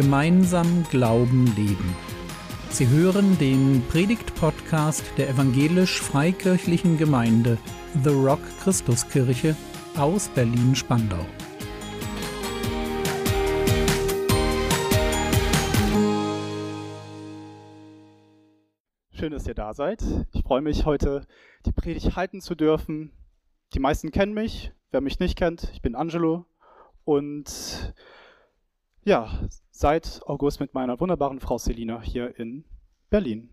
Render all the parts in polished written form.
Gemeinsam Glauben leben. Sie hören den Predigt-Podcast der evangelisch-freikirchlichen Gemeinde The Rock Christuskirche aus Berlin-Spandau. Schön, dass ihr da seid. Ich freue mich, heute die Predigt halten zu dürfen. Die meisten kennen mich. Wer mich nicht kennt, ich bin Angelo und ja, seit August mit meiner wunderbaren Frau Selina hier in Berlin.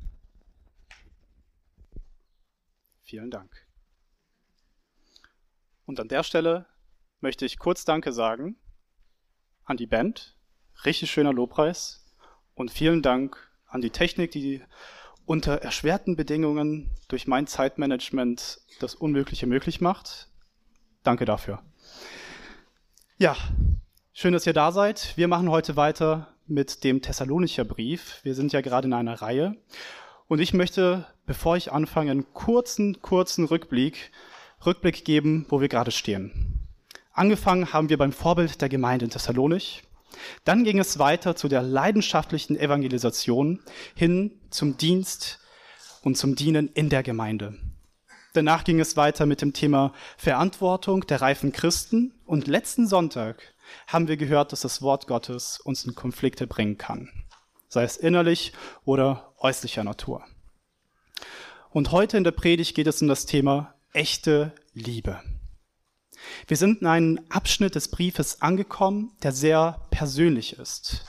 Vielen Dank. Und an der Stelle möchte ich kurz Danke sagen an die Band. Richtig schöner Lobpreis. Und vielen Dank an die Technik, die unter erschwerten Bedingungen durch mein Zeitmanagement das Unmögliche möglich macht. Danke dafür. Ja, schön, dass ihr da seid. Wir machen heute weiter mit dem Thessalonicher Brief. Wir sind ja gerade in einer Reihe. Und ich möchte, bevor ich anfange, einen kurzen Rückblick geben, wo wir gerade stehen. Angefangen haben wir beim Vorbild der Gemeinde in Thessalonich. Dann ging es weiter zu der leidenschaftlichen Evangelisation hin zum Dienst und zum Dienen in der Gemeinde. Danach ging es weiter mit dem Thema Verantwortung der reifen Christen. Und letzten Sonntag haben wir gehört, dass das Wort Gottes uns in Konflikte bringen kann, sei es innerlich oder äußerlicher Natur. Und heute in der Predigt geht es um das Thema echte Liebe. Wir sind in einem Abschnitt des Briefes angekommen, der sehr persönlich ist,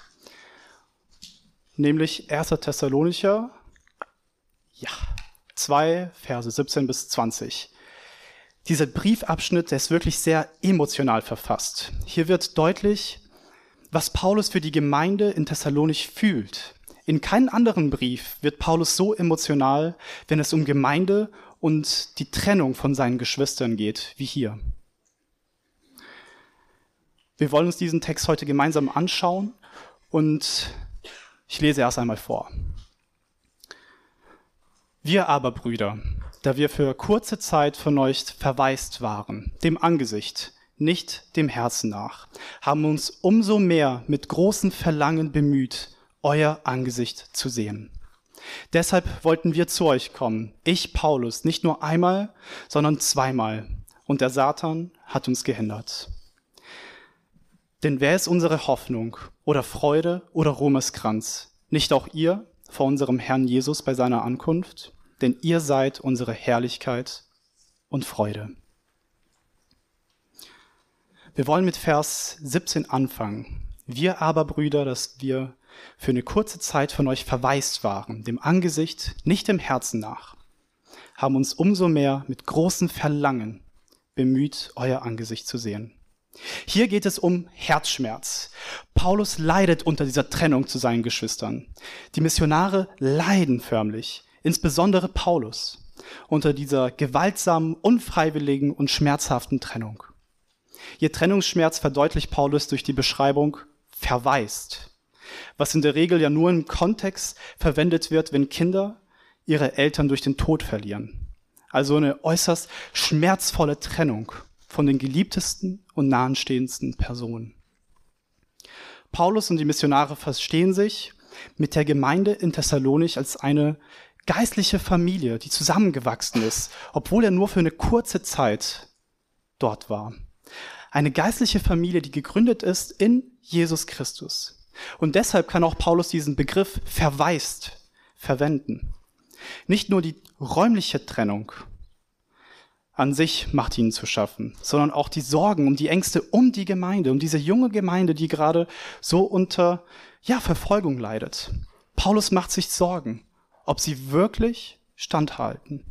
nämlich 1. Thessalonicher 2, Verse 17 bis 20. Dieser Briefabschnitt, der ist wirklich sehr emotional verfasst. Hier wird deutlich, was Paulus für die Gemeinde in Thessalonich fühlt. In keinem anderen Brief wird Paulus so emotional, wenn es um Gemeinde und die Trennung von seinen Geschwistern geht, wie hier. Wir wollen uns diesen Text heute gemeinsam anschauen und ich lese erst einmal vor. Wir aber, Brüder, da wir für kurze Zeit von euch verwaist waren, dem Angesicht, nicht dem Herzen nach, haben uns umso mehr mit großem Verlangen bemüht, euer Angesicht zu sehen. Deshalb wollten wir zu euch kommen, ich, Paulus, nicht nur einmal, sondern zweimal, und der Satan hat uns gehindert. Denn wer ist unsere Hoffnung oder Freude oder Ruhmeskranz? Nicht auch ihr vor unserem Herrn Jesus bei seiner Ankunft? Denn ihr seid unsere Herrlichkeit und Freude. Wir wollen mit Vers 17 anfangen. Wir aber, Brüder, dass wir für eine kurze Zeit von euch verwaist waren, dem Angesicht, nicht dem Herzen nach, haben uns umso mehr mit großem Verlangen bemüht, euer Angesicht zu sehen. Hier geht es um Herzschmerz. Paulus leidet unter dieser Trennung zu seinen Geschwistern. Die Missionare leiden förmlich, insbesondere Paulus, unter dieser gewaltsamen, unfreiwilligen und schmerzhaften Trennung. Ihr Trennungsschmerz verdeutlicht Paulus durch die Beschreibung verwaist, was in der Regel ja nur im Kontext verwendet wird, wenn Kinder ihre Eltern durch den Tod verlieren. Also eine äußerst schmerzvolle Trennung von den geliebtesten und nahenstehendsten Personen. Paulus und die Missionare verstehen sich mit der Gemeinde in Thessalonich als eine geistliche Familie, die zusammengewachsen ist, obwohl er nur für eine kurze Zeit dort war. Eine geistliche Familie, die gegründet ist in Jesus Christus. Und deshalb kann auch Paulus diesen Begriff verwaist verwenden. Nicht nur die räumliche Trennung an sich macht ihnen zu schaffen, sondern auch die Sorgen und die Ängste um die Gemeinde, um diese junge Gemeinde, die gerade so unter Verfolgung leidet. Paulus macht sich Sorgen, ob sie wirklich standhalten.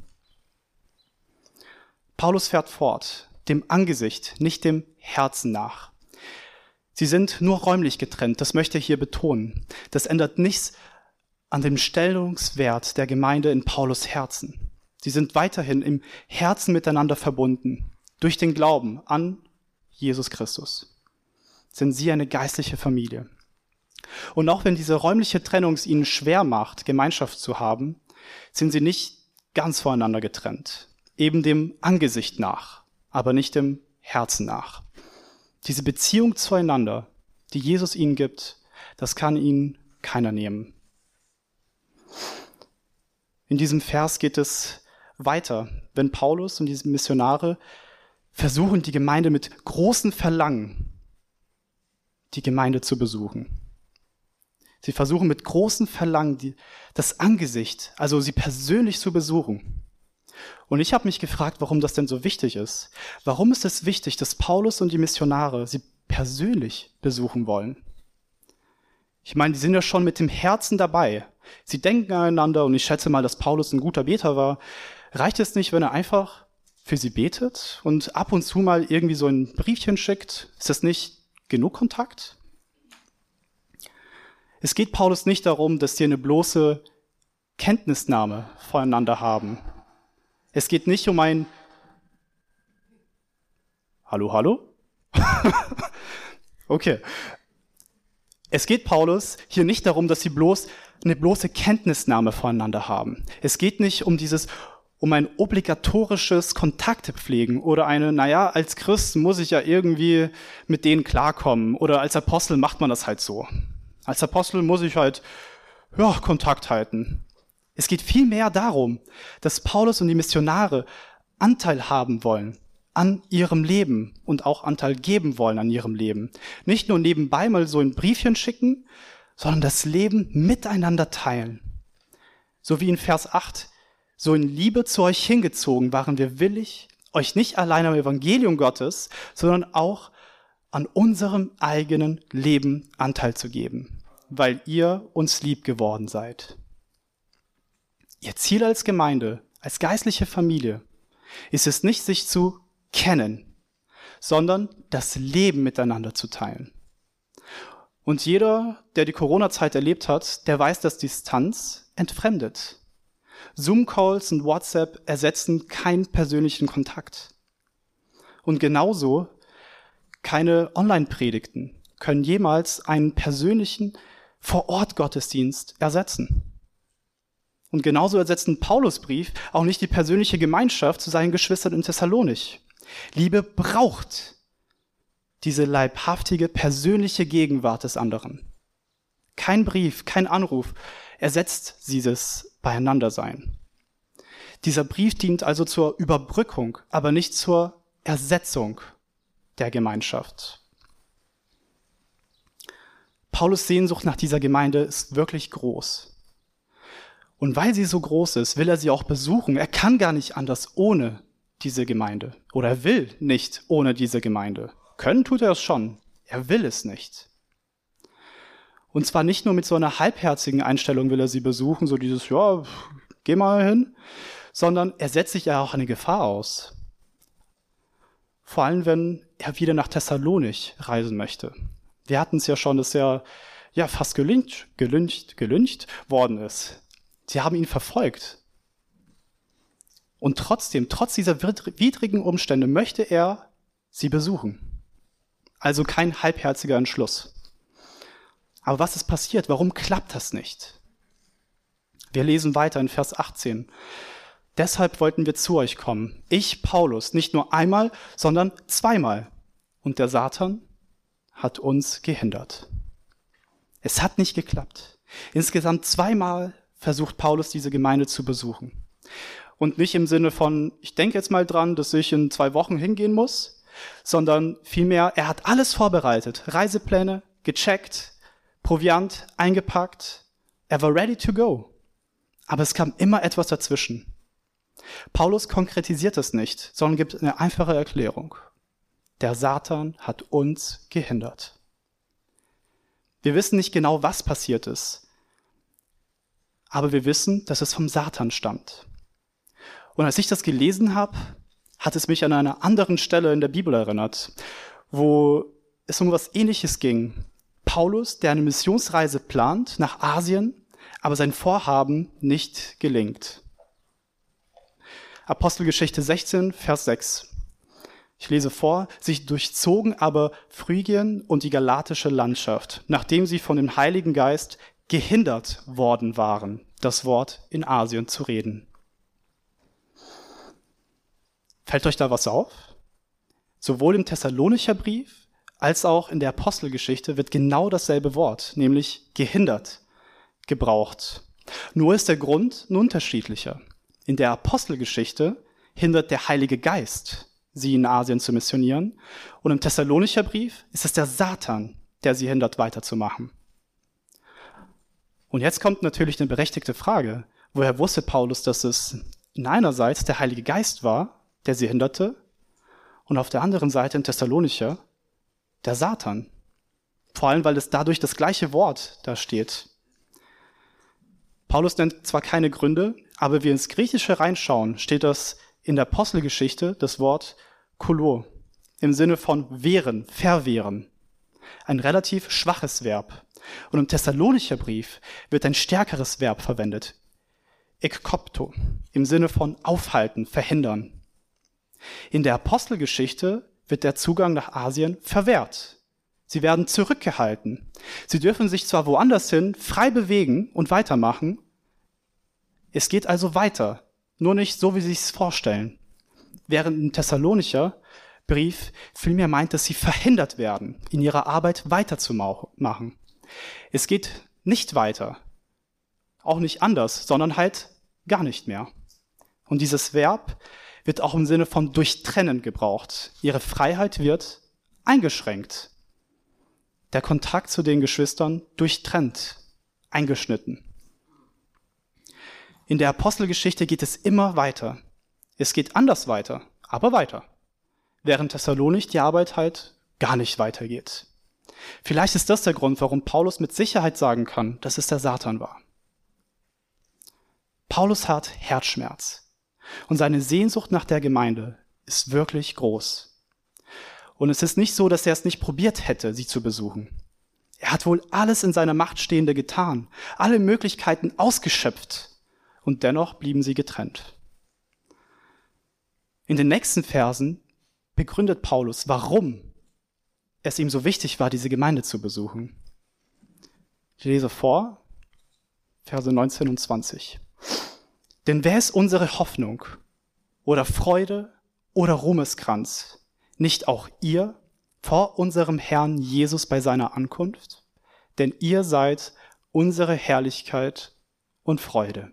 Paulus fährt fort, dem Angesicht, nicht dem Herzen nach. Sie sind nur räumlich getrennt, das möchte ich hier betonen. Das ändert nichts an dem Stellungswert der Gemeinde in Paulus Herzen. Sie sind weiterhin im Herzen miteinander verbunden. Durch den Glauben an Jesus Christus sind sie eine geistliche Familie. Und auch wenn diese räumliche Trennung es ihnen schwer macht, Gemeinschaft zu haben, sind sie nicht ganz voneinander getrennt. Eben dem Angesicht nach, aber nicht dem Herzen nach. Diese Beziehung zueinander, die Jesus ihnen gibt, Das kann ihnen keiner nehmen. In diesem Vers geht es weiter, wenn Paulus und diese Missionare versuchen, die Gemeinde mit großem Verlangen, die Gemeinde zu besuchen. Sie versuchen mit großem Verlangen das Angesicht, also sie persönlich zu besuchen. Und ich habe mich gefragt, warum das denn so wichtig ist. Warum ist es wichtig, dass Paulus und die Missionare sie persönlich besuchen wollen? Ich meine, die sind ja schon mit dem Herzen dabei. Sie denken aneinander und ich schätze mal, dass Paulus ein guter Beter war. Reicht es nicht, wenn er einfach für sie betet und ab und zu mal irgendwie so ein Briefchen schickt? Ist das nicht genug Kontakt? Es geht Paulus nicht darum, dass sie eine bloße Kenntnisnahme voneinander haben. Es geht nicht um ein Hallo, hallo? Okay. Es geht Paulus hier nicht darum, dass sie eine bloße Kenntnisnahme voneinander haben. Es geht nicht um ein obligatorisches Kontakte pflegen oder als Christ muss ich ja irgendwie mit denen klarkommen oder als Apostel macht man das halt so. Als Apostel muss ich halt, Kontakt halten. Es geht vielmehr darum, dass Paulus und die Missionare Anteil haben wollen an ihrem Leben und auch Anteil geben wollen an ihrem Leben. Nicht nur nebenbei mal so ein Briefchen schicken, sondern das Leben miteinander teilen. So wie in Vers 8, so in Liebe zu euch hingezogen waren wir willig, euch nicht allein am Evangelium Gottes, sondern auch an unserem eigenen Leben Anteil zu geben, weil ihr uns lieb geworden seid. Ihr Ziel als Gemeinde, als geistliche Familie, ist es nicht, sich zu kennen, sondern das Leben miteinander zu teilen. Und jeder, der die Corona-Zeit erlebt hat, der weiß, dass Distanz entfremdet. Zoom-Calls und WhatsApp ersetzen keinen persönlichen Kontakt. Und genauso keine Online-Predigten können jemals einen persönlichen Vor-Ort-Gottesdienst ersetzen. Und genauso ersetzt ein Paulusbrief auch nicht die persönliche Gemeinschaft zu seinen Geschwistern in Thessalonich. Liebe braucht diese leibhaftige, persönliche Gegenwart des anderen. Kein Brief, kein Anruf ersetzt dieses Beieinandersein. Dieser Brief dient also zur Überbrückung, aber nicht zur Ersetzung der Gemeinschaft. Paulus' Sehnsucht nach dieser Gemeinde ist wirklich groß. Und weil sie so groß ist, will er sie auch besuchen. Er kann gar nicht anders ohne diese Gemeinde. Oder er will nicht ohne diese Gemeinde. Können tut er es schon. Er will es nicht. Und zwar nicht nur mit so einer halbherzigen Einstellung will er sie besuchen, so dieses, geh mal hin, sondern er setzt sich ja auch eine Gefahr aus. Vor allem, wenn er wieder nach Thessalonich reisen möchte. Wir hatten es ja schon, dass er fast gelyncht worden ist. Sie haben ihn verfolgt. Und trotzdem, trotz dieser widrigen Umstände, möchte er sie besuchen. Also kein halbherziger Entschluss. Aber was ist passiert? Warum klappt das nicht? Wir lesen weiter in Vers 18. Deshalb wollten wir zu euch kommen. Ich, Paulus, nicht nur einmal, sondern zweimal. Und der Satan hat uns gehindert. Es hat nicht geklappt. Insgesamt zweimal versucht Paulus, diese Gemeinde zu besuchen. Und nicht im Sinne von, ich denke jetzt mal dran, dass ich in 2 Wochen hingehen muss, sondern vielmehr, er hat alles vorbereitet. Reisepläne, gecheckt, Proviant, eingepackt. Er war ready to go. Aber es kam immer etwas dazwischen. Paulus konkretisiert es nicht, sondern gibt eine einfache Erklärung. Der Satan hat uns gehindert. Wir wissen nicht genau, was passiert ist. Aber wir wissen, dass es vom Satan stammt. Und als ich das gelesen habe, hat es mich an einer anderen Stelle in der Bibel erinnert, wo es um was Ähnliches ging. Paulus, der eine Missionsreise plant nach Asien, aber sein Vorhaben nicht gelingt. Apostelgeschichte 16, Vers 6. Ich lese vor, sich durchzogen aber Phrygien und die galatische Landschaft, nachdem sie von dem Heiligen Geist gehindert worden waren, das Wort in Asien zu reden. Fällt euch da was auf? Sowohl im Thessalonicher Brief als auch in der Apostelgeschichte wird genau dasselbe Wort, nämlich gehindert, gebraucht. Nur ist der Grund ein unterschiedlicher. In der Apostelgeschichte hindert der Heilige Geist, sie in Asien zu missionieren. Und im Thessalonicher Brief ist es der Satan, der sie hindert, weiterzumachen. Und jetzt kommt natürlich eine berechtigte Frage. Woher wusste Paulus, dass es einerseits der Heilige Geist war, der sie hinderte, und auf der anderen Seite in Thessalonicher der Satan? Vor allem, weil es dadurch das gleiche Wort da steht. Paulus nennt zwar keine Gründe, aber wenn wir ins Griechische reinschauen, steht das in der Apostelgeschichte das Wort kolo, im Sinne von wehren, verwehren. Ein relativ schwaches Verb. Und im Thessalonicher Brief wird ein stärkeres Verb verwendet. Ekkopto, im Sinne von aufhalten, verhindern. In der Apostelgeschichte wird der Zugang nach Asien verwehrt. Sie werden zurückgehalten. Sie dürfen sich zwar woanders hin frei bewegen und weitermachen. Es geht also weiter, nur nicht so, wie sie es vorstellen. Während im Thessalonicher Brief vielmehr meint, dass sie verhindert werden, in ihrer Arbeit weiterzumachen. Es geht nicht weiter, auch nicht anders, sondern halt gar nicht mehr. Und dieses Verb wird auch im Sinne von durchtrennen gebraucht. Ihre Freiheit wird eingeschränkt. Der Kontakt zu den Geschwistern durchtrennt, eingeschnitten. In der Apostelgeschichte geht es immer weiter. Es geht anders weiter, aber weiter. Während Thessalonich die Arbeit halt gar nicht weitergeht. Vielleicht ist das der Grund, warum Paulus mit Sicherheit sagen kann, dass es der Satan war. Paulus hat Herzschmerz und seine Sehnsucht nach der Gemeinde ist wirklich groß. Und es ist nicht so, dass er es nicht probiert hätte, sie zu besuchen. Er hat wohl alles in seiner Macht Stehende getan, alle Möglichkeiten ausgeschöpft und dennoch blieben sie getrennt. In den nächsten Versen begründet Paulus, warum es ihm so wichtig war, diese Gemeinde zu besuchen. Ich lese vor, Verse 19 und 20. Denn wer ist unsere Hoffnung oder Freude oder Ruhmeskranz? Nicht auch ihr vor unserem Herrn Jesus bei seiner Ankunft? Denn ihr seid unsere Herrlichkeit und Freude.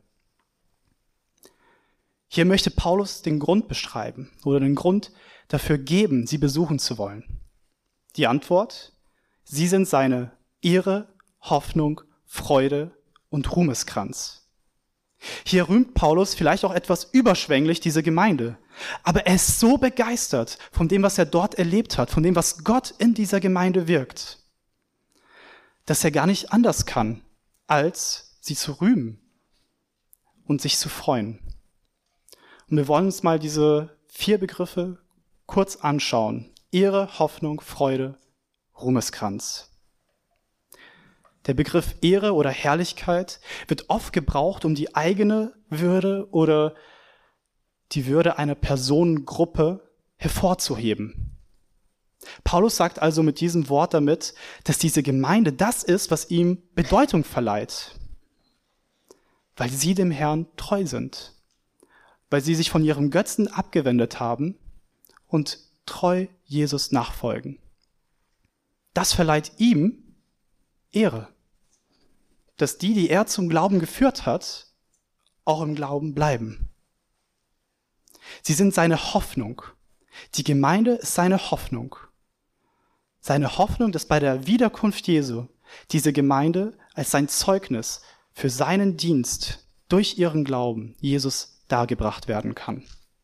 Hier möchte Paulus den Grund beschreiben oder den Grund dafür geben, sie besuchen zu wollen. Die Antwort: Sie sind seine Ehre, Hoffnung, Freude und Ruhmeskranz. Hier rühmt Paulus vielleicht auch etwas überschwänglich diese Gemeinde. Aber er ist so begeistert von dem, was er dort erlebt hat, von dem, was Gott in dieser Gemeinde wirkt, dass er gar nicht anders kann, als sie zu rühmen und sich zu freuen. Und wir wollen uns mal diese 4 Begriffe kurz anschauen. Ehre, Hoffnung, Freude, Ruhmeskranz. Der Begriff Ehre oder Herrlichkeit wird oft gebraucht, um die eigene Würde oder die Würde einer Personengruppe hervorzuheben. Paulus sagt also mit diesem Wort damit, dass diese Gemeinde das ist, was ihm Bedeutung verleiht, weil sie dem Herrn treu sind, weil sie sich von ihrem Götzen abgewendet haben und treu Jesus nachfolgen. Das verleiht ihm Ehre, dass die er zum Glauben geführt hat, auch im Glauben bleiben. Sie sind seine Hoffnung. Die Gemeinde ist seine Hoffnung. Seine Hoffnung, dass bei der Wiederkunft Jesu diese Gemeinde als sein Zeugnis für seinen Dienst durch ihren Glauben Jesus dargebracht werden kann.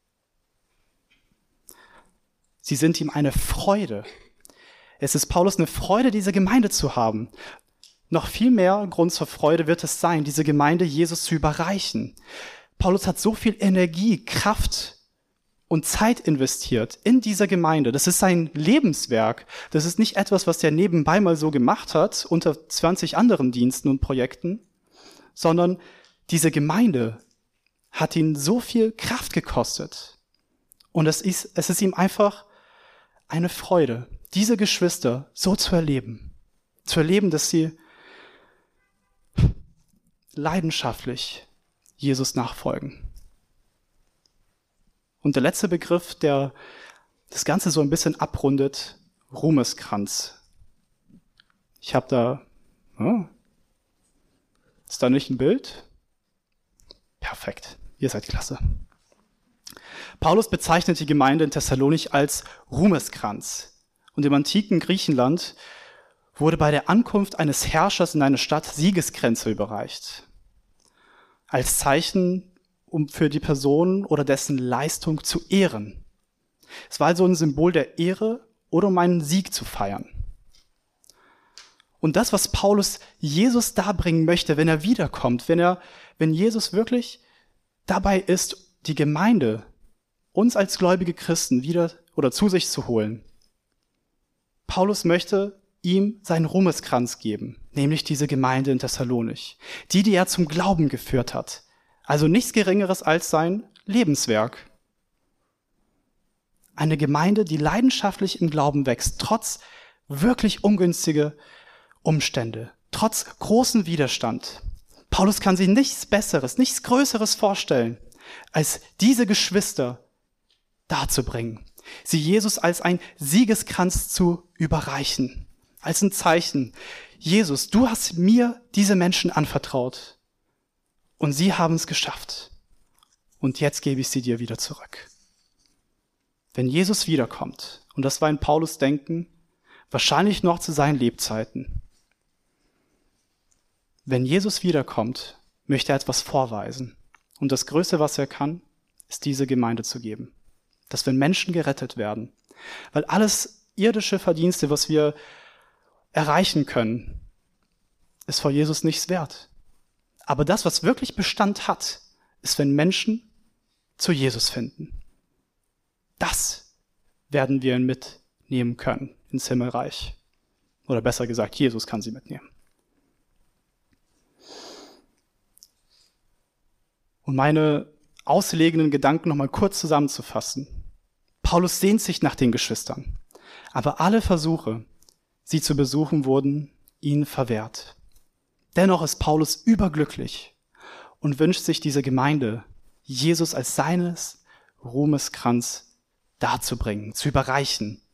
Sie sind ihm eine Freude. Es ist Paulus eine Freude, diese Gemeinde zu haben. Noch viel mehr Grund zur Freude wird es sein, diese Gemeinde Jesus zu überreichen. Paulus hat so viel Energie, Kraft und Zeit investiert in dieser Gemeinde. Das ist sein Lebenswerk. Das ist nicht etwas, was er nebenbei mal so gemacht hat, unter 20 anderen Diensten und Projekten, sondern diese Gemeinde hat ihn so viel Kraft gekostet. Und es ist ihm einfach eine Freude, diese Geschwister so zu erleben, dass sie leidenschaftlich Jesus nachfolgen. Und der letzte Begriff, der das Ganze so ein bisschen abrundet, Ruhmeskranz. Ich habe da, ist da nicht ein Bild? Perfekt, ihr seid klasse. Paulus bezeichnet die Gemeinde in Thessalonich als Ruhmeskranz. Und im antiken Griechenland wurde bei der Ankunft eines Herrschers in eine Stadt Siegeskränze überreicht. Als Zeichen, um für die Person oder dessen Leistung zu ehren. Es war also ein Symbol der Ehre oder um einen Sieg zu feiern. Und das, was Paulus Jesus darbringen möchte, wenn er wiederkommt, wenn Jesus wirklich dabei ist, die Gemeinde, uns als gläubige Christen wieder oder zu sich zu holen. Paulus möchte ihm seinen Ruhmeskranz geben, nämlich diese Gemeinde in Thessalonich, die er zum Glauben geführt hat. Also nichts Geringeres als sein Lebenswerk. Eine Gemeinde, die leidenschaftlich im Glauben wächst, trotz wirklich ungünstiger Umstände, trotz großen Widerstand. Paulus kann sich nichts Besseres, nichts Größeres vorstellen, als diese Geschwister darzubringen, sie Jesus als ein Siegeskranz zu überreichen, als ein Zeichen. Jesus, du hast mir diese Menschen anvertraut und sie haben es geschafft und jetzt gebe ich sie dir wieder zurück. Wenn Jesus wiederkommt, und das war in Paulus Denken, wahrscheinlich noch zu seinen Lebzeiten, wenn Jesus wiederkommt, möchte er etwas vorweisen. Und das Größte, was er kann, ist diese Gemeinde zu geben. Dass wenn Menschen gerettet werden, weil alles irdische Verdienste, was wir erreichen können, ist vor Jesus nichts wert. Aber das, was wirklich Bestand hat, ist, wenn Menschen zu Jesus finden. Das werden wir mitnehmen können ins Himmelreich. Oder besser gesagt, Jesus kann sie mitnehmen. Um meine auslegenden Gedanken nochmal kurz zusammenzufassen. Paulus sehnt sich nach den Geschwistern, aber alle Versuche, sie zu besuchen, wurden ihnen verwehrt. Dennoch ist Paulus überglücklich und wünscht sich diese Gemeinde, Jesus als seines Ruhmeskranz darzubringen, zu überreichen.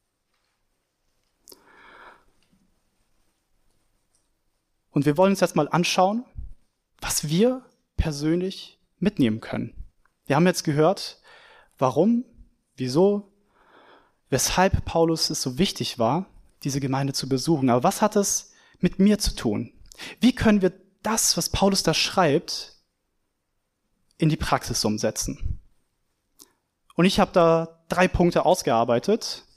Und wir wollen uns jetzt mal anschauen, was wir persönlich mitnehmen können. Wir haben jetzt gehört, warum, wieso, weshalb Paulus es so wichtig war, diese Gemeinde zu besuchen. Aber was hat es mit mir zu tun? Wie können wir das, was Paulus da schreibt, in die Praxis umsetzen? Und ich habe da 3 Punkte ausgearbeitet.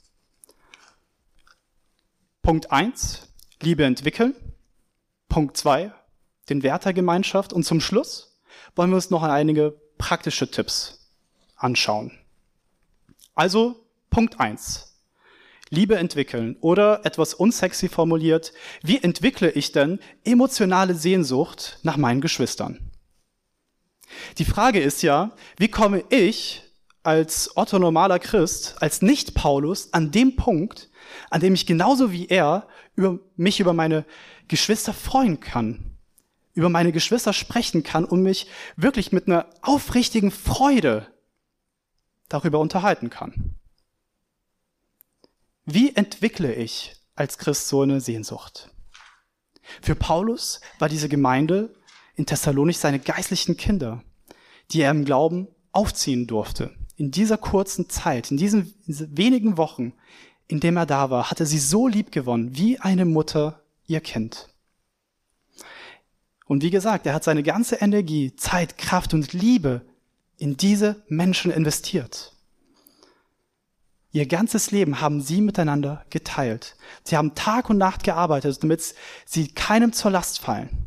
Punkt 1, Liebe entwickeln. Punkt 2, den Wert der Gemeinschaft. Und zum Schluss wollen wir uns noch einige praktische Tipps anschauen. Also Punkt 1, Liebe entwickeln oder etwas unsexy formuliert, wie entwickle ich denn emotionale Sehnsucht nach meinen Geschwistern? Die Frage ist ja, wie komme ich als orthonormaler Christ, als Nicht-Paulus an dem Punkt, an dem ich genauso wie er mich über meine Geschwister freuen kann, über meine Geschwister sprechen kann und mich wirklich mit einer aufrichtigen Freude darüber unterhalten kann. Wie entwickle ich als Christ so eine Sehnsucht? Für Paulus war diese Gemeinde in Thessalonich seine geistlichen Kinder, die er im Glauben aufziehen durfte. In dieser kurzen Zeit, in diesen wenigen Wochen, in dem er da war, hat er sie so lieb gewonnen, wie eine Mutter ihr Kind. Und wie gesagt, er hat seine ganze Energie, Zeit, Kraft und Liebe in diese Menschen investiert. Ihr ganzes Leben haben sie miteinander geteilt. Sie haben Tag und Nacht gearbeitet, damit sie keinem zur Last fallen.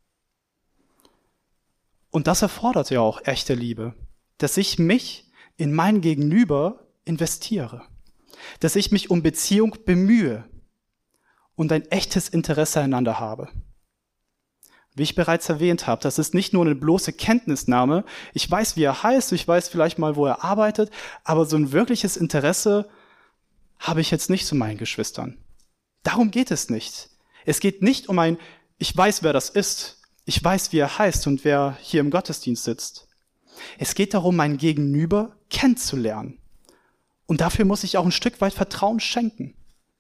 Und das erfordert ja auch echte Liebe, dass ich mich in mein Gegenüber investiere, dass ich mich um Beziehung bemühe und ein echtes Interesse einander habe. Wie ich bereits erwähnt habe, das ist nicht nur eine bloße Kenntnisnahme. Ich weiß, wie er heißt, ich weiß vielleicht mal, wo er arbeitet, aber so ein wirkliches Interesse habe ich jetzt nicht zu meinen Geschwistern. Darum geht es nicht. Es geht nicht um ich weiß, wer das ist. Ich weiß, wie er heißt und wer hier im Gottesdienst sitzt. Es geht darum, mein Gegenüber kennenzulernen. Und dafür muss ich auch ein Stück weit Vertrauen schenken.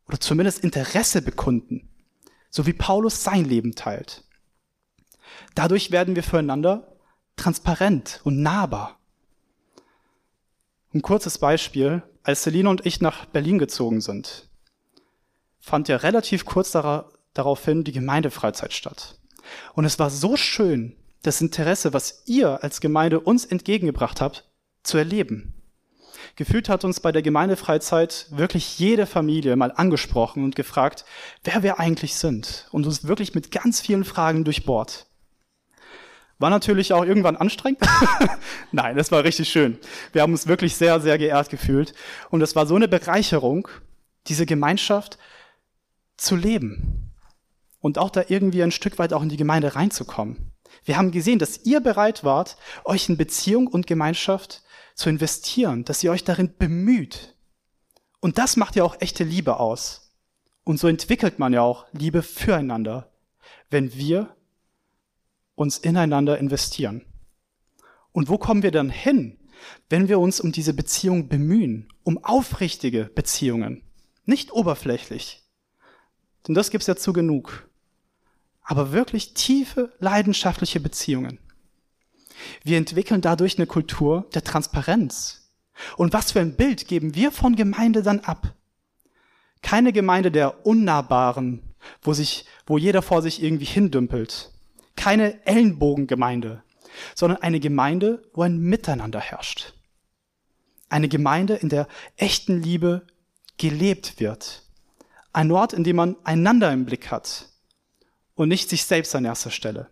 oder zumindest Interesse bekunden, so wie Paulus sein Leben teilt. Dadurch werden wir füreinander transparent und nahbar. Ein kurzes Beispiel: Als Selina und ich nach Berlin gezogen sind, fand ja relativ kurz daraufhin die Gemeindefreizeit statt. Und es war so schön, das Interesse, was ihr als Gemeinde uns entgegengebracht habt, zu erleben. Gefühlt hat uns bei der Gemeindefreizeit wirklich jede Familie mal angesprochen und gefragt, wer wir eigentlich sind, und uns wirklich mit ganz vielen Fragen durchbohrt. War natürlich auch irgendwann anstrengend. Nein, das war richtig schön. Wir haben uns wirklich sehr, sehr geehrt gefühlt. Und es war so eine Bereicherung, diese Gemeinschaft zu leben. Und auch da irgendwie ein Stück weit auch in die Gemeinde reinzukommen. Wir haben gesehen, dass ihr bereit wart, euch in Beziehung und Gemeinschaft zu investieren, dass ihr euch darin bemüht. Und das macht ja auch echte Liebe aus. Und so entwickelt man ja auch Liebe füreinander, wenn wir uns ineinander investieren. Und wo kommen wir dann hin, wenn wir uns um diese Beziehung bemühen, um aufrichtige Beziehungen, nicht oberflächlich, denn das gibt's ja zu genug, aber wirklich tiefe, leidenschaftliche Beziehungen. Wir entwickeln dadurch eine Kultur der Transparenz. Und was für ein Bild geben wir von Gemeinde dann ab? Keine Gemeinde der Unnahbaren, wo jeder vor sich irgendwie hindümpelt. Keine Ellenbogengemeinde, sondern eine Gemeinde, wo ein Miteinander herrscht. Eine Gemeinde, in der echten Liebe gelebt wird. Ein Ort, in dem man einander im Blick hat und nicht sich selbst an erster Stelle.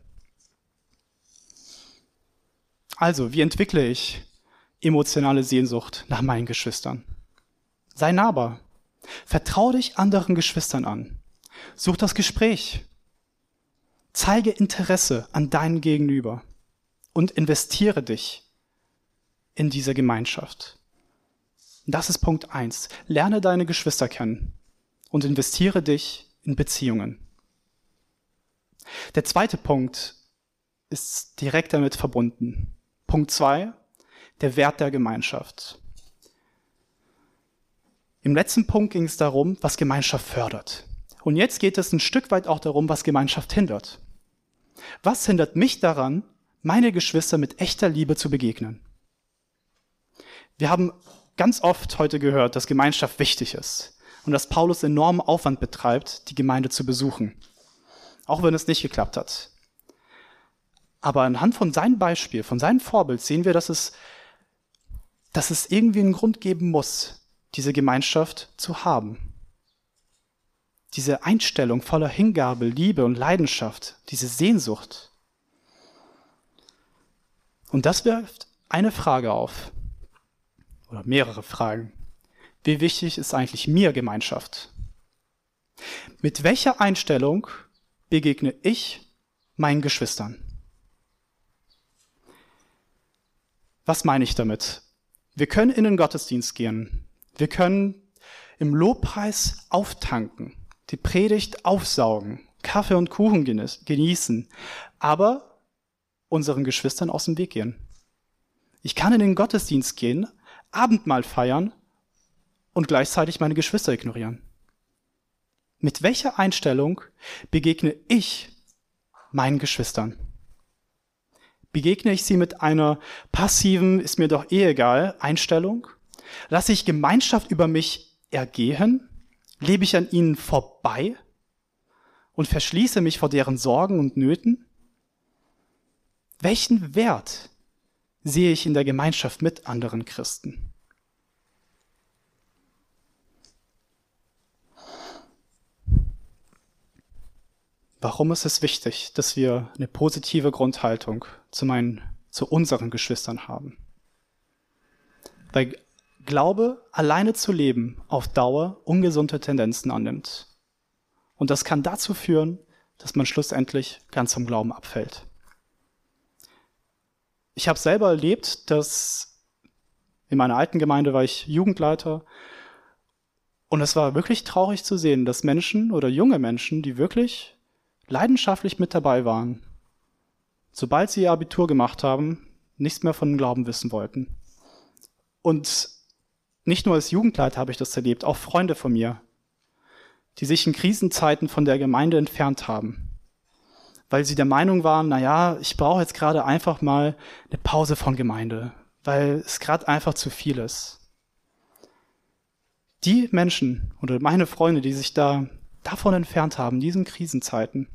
Also, wie entwickle ich emotionale Sehnsucht nach meinen Geschwistern? Sei nahbar. Vertrau dich anderen Geschwistern an. Such das Gespräch. Zeige Interesse an deinem Gegenüber und investiere dich in diese Gemeinschaft. Das ist Punkt 1. Lerne deine Geschwister kennen und investiere dich in Beziehungen. Der zweite Punkt ist direkt damit verbunden. Punkt 2, der Wert der Gemeinschaft. Im letzten Punkt ging es darum, was Gemeinschaft fördert. Und jetzt geht es ein Stück weit auch darum, was Gemeinschaft hindert. Was hindert mich daran, meine Geschwister mit echter Liebe zu begegnen? Wir haben ganz oft heute gehört, dass Gemeinschaft wichtig ist und dass Paulus enormen Aufwand betreibt, die Gemeinde zu besuchen, auch wenn es nicht geklappt hat. Aber anhand von seinem Beispiel, von seinem Vorbild sehen wir, dass es irgendwie einen Grund geben muss, diese Gemeinschaft zu haben. Diese Einstellung voller Hingabe, Liebe und Leidenschaft, diese Sehnsucht. Und das wirft eine Frage auf, oder mehrere Fragen. Wie wichtig ist eigentlich mir Gemeinschaft? Mit welcher Einstellung begegne ich meinen Geschwistern? Was meine ich damit? Wir können in den Gottesdienst gehen. Wir können im Lobpreis auftanken, die Predigt aufsaugen, Kaffee und Kuchen genießen, aber unseren Geschwistern aus dem Weg gehen. Ich kann in den Gottesdienst gehen, Abendmahl feiern und gleichzeitig meine Geschwister ignorieren. Mit welcher Einstellung begegne ich meinen Geschwistern? Begegne ich sie mit einer passiven, ist mir doch eh egal, Einstellung? Lasse ich Gemeinschaft über mich ergehen? Lebe ich an ihnen vorbei und verschließe mich vor deren Sorgen und Nöten? Welchen Wert sehe ich in der Gemeinschaft mit anderen Christen? Warum ist es wichtig, dass wir eine positive Grundhaltung zu unseren Geschwistern haben? Weil Glaube, alleine zu leben, auf Dauer ungesunde Tendenzen annimmt. Und das kann dazu führen, dass man schlussendlich ganz vom Glauben abfällt. Ich habe selber erlebt, dass in meiner alten Gemeinde war ich Jugendleiter und es war wirklich traurig zu sehen, dass Menschen oder junge Menschen, die wirklich leidenschaftlich mit dabei waren, sobald sie ihr Abitur gemacht haben, nichts mehr von dem Glauben wissen wollten. Und nicht nur als Jugendleiter habe ich das erlebt, auch Freunde von mir. die sich in Krisenzeiten von der Gemeinde entfernt haben, weil sie der Meinung waren, naja, ich brauche jetzt gerade einfach mal eine Pause von Gemeinde, weil es gerade einfach zu viel ist. Die Menschen oder meine Freunde, die sich davon entfernt haben, diesen Krisenzeiten,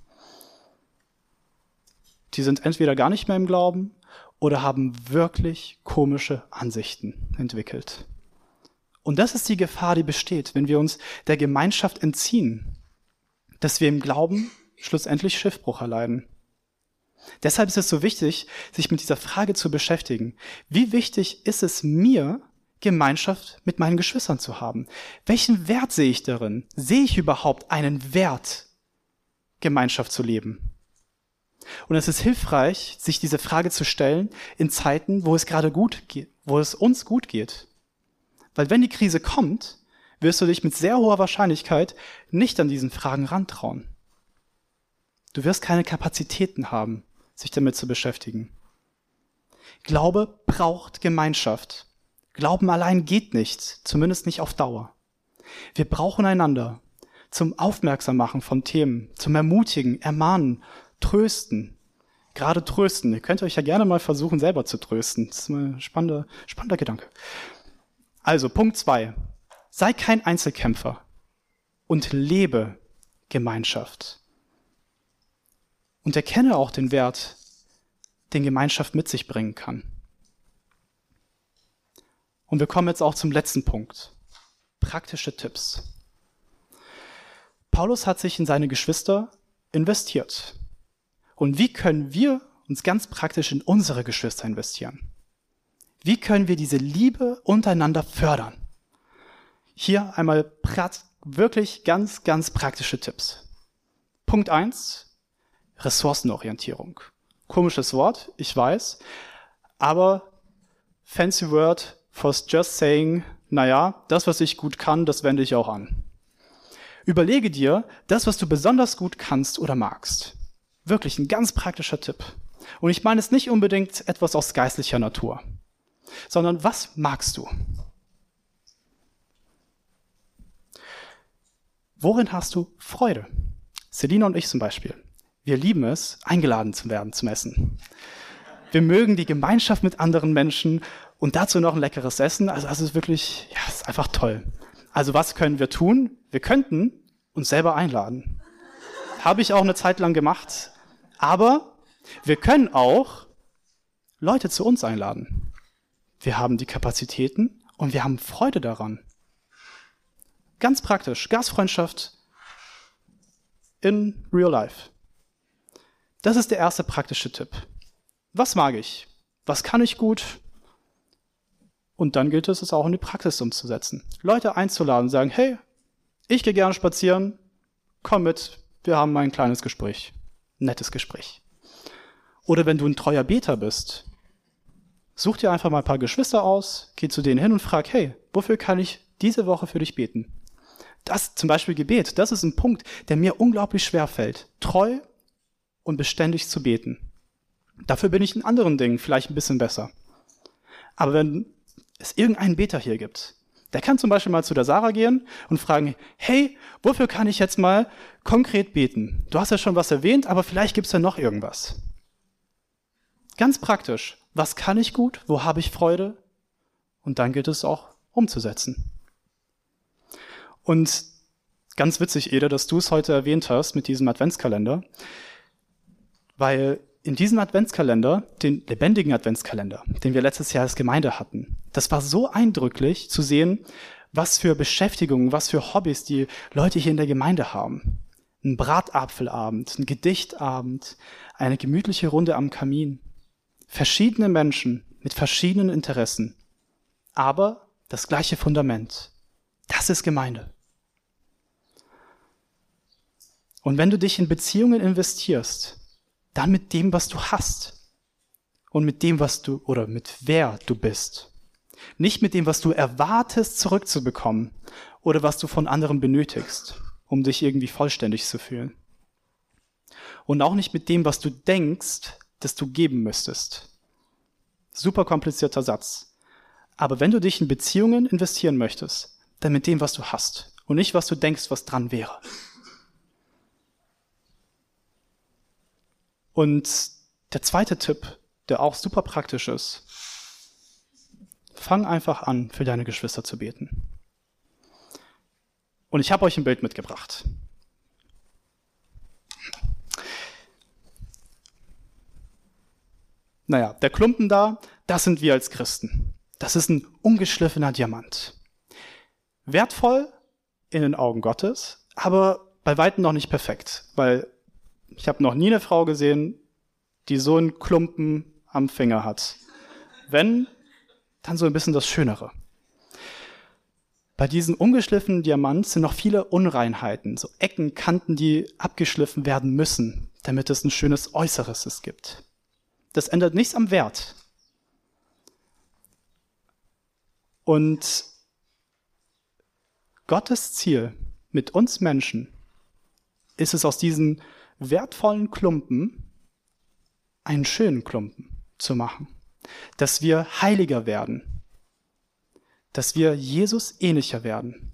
die sind entweder gar nicht mehr im Glauben oder haben wirklich komische Ansichten entwickelt. Und das ist die Gefahr, die besteht, wenn wir uns der Gemeinschaft entziehen, dass wir im Glauben schlussendlich Schiffbruch erleiden. Deshalb ist es so wichtig, sich mit dieser Frage zu beschäftigen. Wie wichtig ist es mir, Gemeinschaft mit meinen Geschwistern zu haben? Welchen Wert sehe ich darin? Sehe ich überhaupt einen Wert, Gemeinschaft zu leben? Und es ist hilfreich, sich diese Frage zu stellen in Zeiten, wo es gerade gut geht, wo es uns gut geht. Weil wenn die Krise kommt, wirst du dich mit sehr hoher Wahrscheinlichkeit nicht an diesen Fragen rantrauen. Du wirst keine Kapazitäten haben, sich damit zu beschäftigen. Glaube braucht Gemeinschaft. Glauben allein geht nicht, zumindest nicht auf Dauer. Wir brauchen einander zum Aufmerksammachen von Themen, zum Ermutigen, Ermahnen, Trösten. Gerade trösten. Ihr könnt euch ja gerne mal versuchen, selber zu trösten. Das ist ein spannender Gedanke. Also, Punkt 2. Sei kein Einzelkämpfer und lebe Gemeinschaft. Und erkenne auch den Wert, den Gemeinschaft mit sich bringen kann. Und wir kommen jetzt auch zum letzten Punkt. Praktische Tipps. Paulus hat sich in seine Geschwister investiert. Und wie können wir uns ganz praktisch in unsere Geschwister investieren? Wie können wir diese Liebe untereinander fördern? Hier einmal wirklich ganz, ganz praktische Tipps. Punkt 1, Ressourcenorientierung. Komisches Wort, ich weiß, aber fancy word for just saying, naja, das, was ich gut kann, das wende ich auch an. Überlege dir das, was du besonders gut kannst oder magst. Wirklich ein ganz praktischer Tipp. Und ich meine es nicht unbedingt etwas aus geistlicher Natur, sondern was magst du? Worin hast du Freude? Selina und ich zum Beispiel. Wir lieben es, eingeladen zu werden zum Essen. Wir mögen die Gemeinschaft mit anderen Menschen und dazu noch ein leckeres Essen. Also es ist wirklich, ja, es ist einfach toll. Also was können wir tun? Wir könnten uns selber einladen. Habe ich auch eine Zeit lang gemacht. Aber wir können auch Leute zu uns einladen. Wir haben die Kapazitäten und wir haben Freude daran. Ganz praktisch, Gastfreundschaft in real life. Das ist der erste praktische Tipp. Was mag ich? Was kann ich gut? Und dann gilt es auch in die Praxis umzusetzen. Leute einzuladen, sagen, hey, ich gehe gerne spazieren, komm mit, wir haben ein kleines Gespräch. Nettes Gespräch. Oder wenn du ein treuer Beter bist, such dir einfach mal ein paar Geschwister aus, geh zu denen hin und frag, hey, wofür kann ich diese Woche für dich beten? Das, zum Beispiel Gebet, das ist ein Punkt, der mir unglaublich schwer fällt. Treu und beständig zu beten. Dafür bin ich in anderen Dingen vielleicht ein bisschen besser. Aber wenn es irgendeinen Beter hier gibt, der kann zum Beispiel mal zu der Sarah gehen und fragen, hey, wofür kann ich jetzt mal konkret beten? Du hast ja schon was erwähnt, aber vielleicht gibt es ja noch irgendwas. Ganz praktisch. Was kann ich gut? Wo habe ich Freude? Und dann gilt es auch umzusetzen. Und ganz witzig, Ede, dass du es heute erwähnt hast mit diesem Adventskalender, weil in diesem Adventskalender, den lebendigen Adventskalender, den wir letztes Jahr als Gemeinde hatten, das war so eindrücklich zu sehen, was für Beschäftigungen, was für Hobbys die Leute hier in der Gemeinde haben. Ein Bratapfelabend, ein Gedichtabend, eine gemütliche Runde am Kamin. Verschiedene Menschen mit verschiedenen Interessen, aber das gleiche Fundament. Das ist Gemeinde. Und wenn du dich in Beziehungen investierst, dann mit dem, was du hast und mit dem, was du oder mit wer du bist. Nicht mit dem, was du erwartest, zurückzubekommen oder was du von anderen benötigst, um dich irgendwie vollständig zu fühlen. Und auch nicht mit dem, was du denkst, dass du geben müsstest. Super komplizierter Satz. Aber wenn du dich in Beziehungen investieren möchtest, dann mit dem, was du hast und nicht, was du denkst, was dran wäre. Und der zweite Tipp, der auch super praktisch ist, fang einfach an, für deine Geschwister zu beten. Und ich habe euch ein Bild mitgebracht. Naja, der Klumpen da, das sind wir als Christen. Das ist ein ungeschliffener Diamant. Wertvoll in den Augen Gottes, aber bei weitem noch nicht perfekt, weil ich habe noch nie eine Frau gesehen, die so einen Klumpen am Finger hat. Wenn, dann so ein bisschen das Schönere. Bei diesen ungeschliffenen Diamant sind noch viele Unreinheiten, so Ecken, Kanten, die abgeschliffen werden müssen, damit es ein schönes Äußeres gibt. Das ändert nichts am Wert. Und Gottes Ziel mit uns Menschen ist es, aus diesen wertvollen Klumpen einen schönen Klumpen zu machen. Dass wir heiliger werden. Dass wir Jesus ähnlicher werden.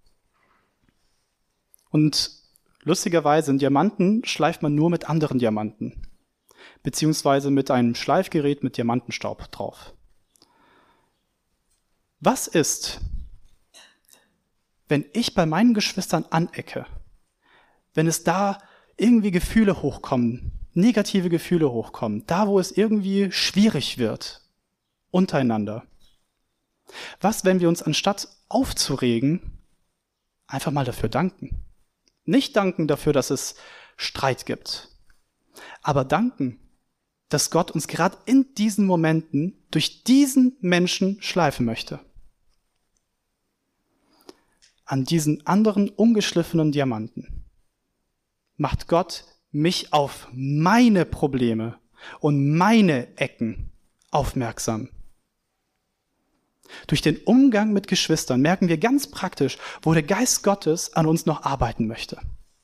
Und lustigerweise, einen Diamanten schleift man nur mit anderen Diamanten. Beziehungsweise mit einem Schleifgerät mit Diamantenstaub drauf. Was ist, wenn ich bei meinen Geschwistern anecke, wenn es da irgendwie Gefühle hochkommen, negative Gefühle hochkommen, da wo es irgendwie schwierig wird untereinander? Was, wenn wir uns anstatt aufzuregen, einfach mal dafür danken? Nicht danken dafür, dass es Streit gibt, aber danken, dass Gott uns gerade in diesen Momenten durch diesen Menschen schleifen möchte. An diesen anderen ungeschliffenen Diamanten macht Gott mich auf meine Probleme und meine Ecken aufmerksam. Durch den Umgang mit Geschwistern merken wir ganz praktisch, wo der Geist Gottes an uns noch arbeiten möchte.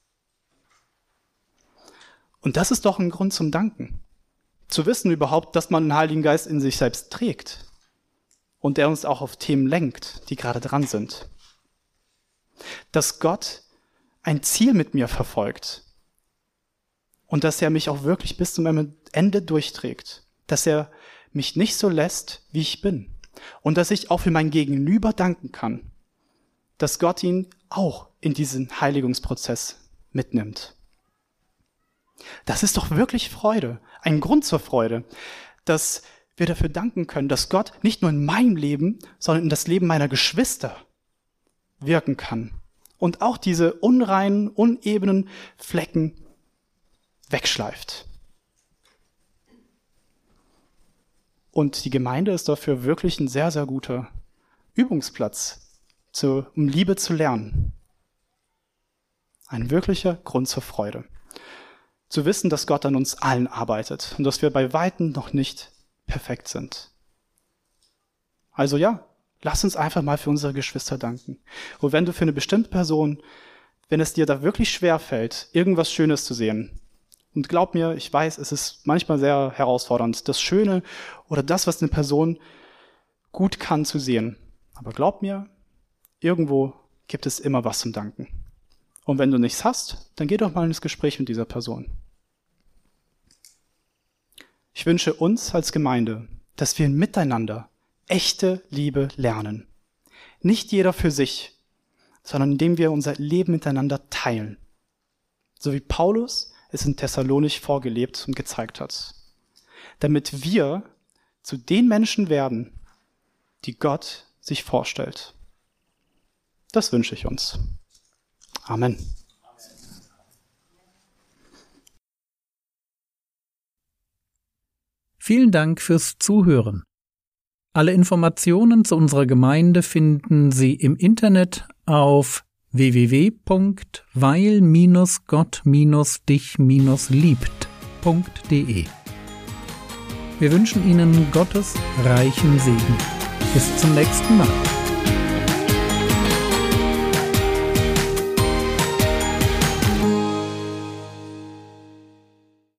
Und das ist doch ein Grund zum Danken. Zu wissen überhaupt, dass man den Heiligen Geist in sich selbst trägt und der uns auch auf Themen lenkt, die gerade dran sind. Dass Gott ein Ziel mit mir verfolgt und dass er mich auch wirklich bis zum Ende durchträgt. Dass er mich nicht so lässt, wie ich bin. Und dass ich auch für mein Gegenüber danken kann. Dass Gott ihn auch in diesen Heiligungsprozess mitnimmt. Das ist doch wirklich Freude, ein Grund zur Freude, dass wir dafür danken können, dass Gott nicht nur in meinem Leben, sondern in das Leben meiner Geschwister wirken kann und auch diese unreinen, unebenen Flecken wegschleift. Und die Gemeinde ist dafür wirklich ein sehr, sehr guter Übungsplatz, um Liebe zu lernen. Ein wirklicher Grund zur Freude. Zu wissen, dass Gott an uns allen arbeitet und dass wir bei Weitem noch nicht perfekt sind. Also ja, lass uns einfach mal für unsere Geschwister danken. Und wenn du für eine bestimmte Person, wenn es dir da wirklich schwer fällt, irgendwas Schönes zu sehen, und glaub mir, ich weiß, es ist manchmal sehr herausfordernd, das Schöne oder das, was eine Person gut kann, zu sehen. Aber glaub mir, irgendwo gibt es immer was zum Danken. Und wenn du nichts hast, dann geh doch mal ins Gespräch mit dieser Person. Ich wünsche uns als Gemeinde, dass wir miteinander echte Liebe lernen. Nicht jeder für sich, sondern indem wir unser Leben miteinander teilen. So wie Paulus es in Thessalonich vorgelebt und gezeigt hat. Damit wir zu den Menschen werden, die Gott sich vorstellt. Das wünsche ich uns. Amen. Vielen Dank fürs Zuhören. Alle Informationen zu unserer Gemeinde finden Sie im Internet auf www.weil-gott-dich-liebt.de. Wir wünschen Ihnen Gottes reichen Segen. Bis zum nächsten Mal.